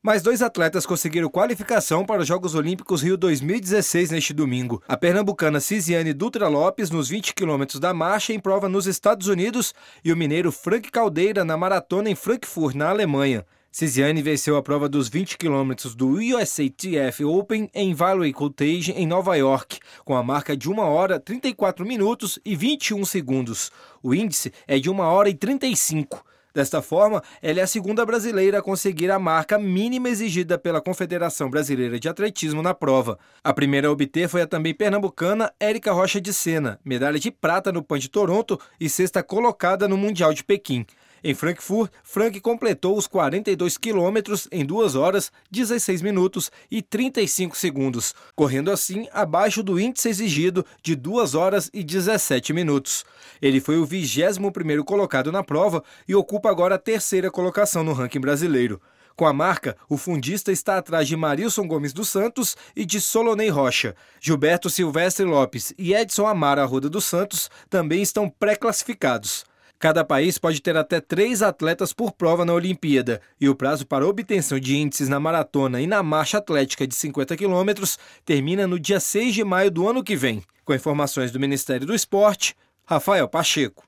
Mais 2 atletas conseguiram qualificação para os Jogos Olímpicos Rio 2016 neste domingo. A pernambucana Cisiane Dutra Lopes nos 20 quilômetros da marcha em prova nos Estados Unidos e o mineiro Frank Caldeira na maratona em Frankfurt, na Alemanha. Cisiane venceu a prova dos 20 quilômetros do USATF Open em Valley Cottage, em Nova York, com a marca de 1 hora, 34 minutos e 21 segundos. O índice é de 1 hora e 35. Desta forma, ela é a segunda brasileira a conseguir a marca mínima exigida pela Confederação Brasileira de Atletismo na prova. A primeira a obter foi a também pernambucana Érica Rocha de Sena, medalha de prata no PAN de Toronto e 6ª colocada no Mundial de Pequim. Em Frankfurt, Frank completou os 42 quilômetros em 2 horas, 16 minutos e 35 segundos, correndo assim abaixo do índice exigido de 2 horas e 17 minutos. Ele foi o 21º colocado na prova e ocupa agora a 3ª colocação no ranking brasileiro. Com a marca, o fundista está atrás de Marilson Gomes dos Santos e de Solonei Rocha. Gilberto Silvestre Lopes e Edson Amara Arruda dos Santos também estão pré-classificados. Cada país pode ter até 3 atletas por prova na Olimpíada, e o prazo para obtenção de índices na maratona e na marcha atlética de 50 quilômetros termina no dia 6 de maio do ano que vem. Com informações do Ministério do Esporte, Rafael Pacheco.